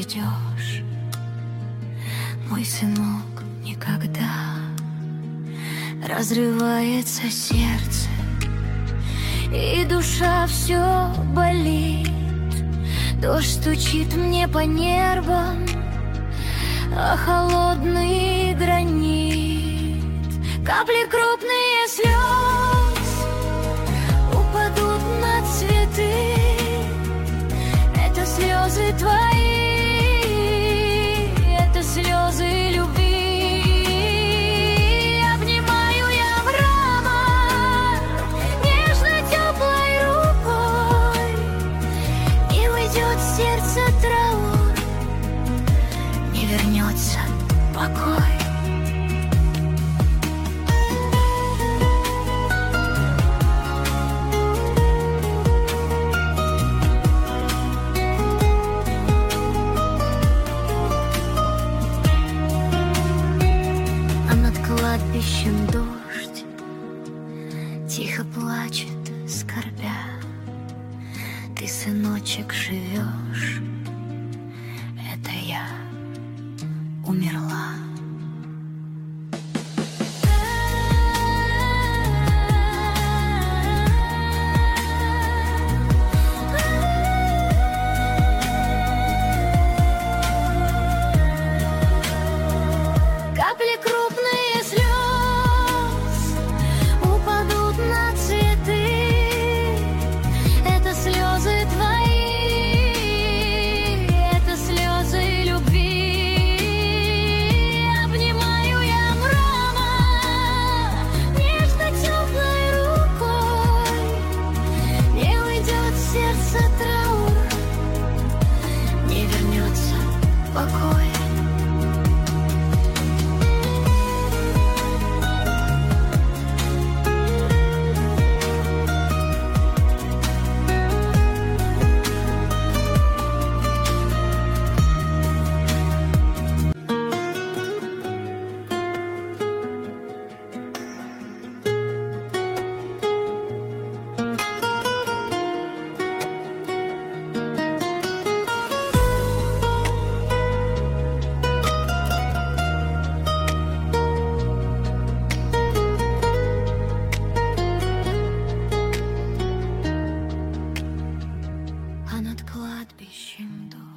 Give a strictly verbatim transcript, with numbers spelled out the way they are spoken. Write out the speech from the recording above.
придешь, мой сынок, никогда. Разрывается сердце, и душа все болит. Дождь стучит мне по нервам, а холодный гранит. Капли крупные слез упадут на цветы. Это слезы твои, это слезы любви. Обнимаю я мрамор нежно-теплой рукой, и уйдет в сердце траур, не вернется покой. Кладбищем дождь тихо плачет, скорбя. Ты, сыночек, живешь, это я умерла. Капли крупные слез упадут на цветы. Это слезы твои, это слезы любви. Обнимаю я мрамор нежно-теплой рукой, не уйдет в сердце траур, не вернется покой. А над кладбищем дождь.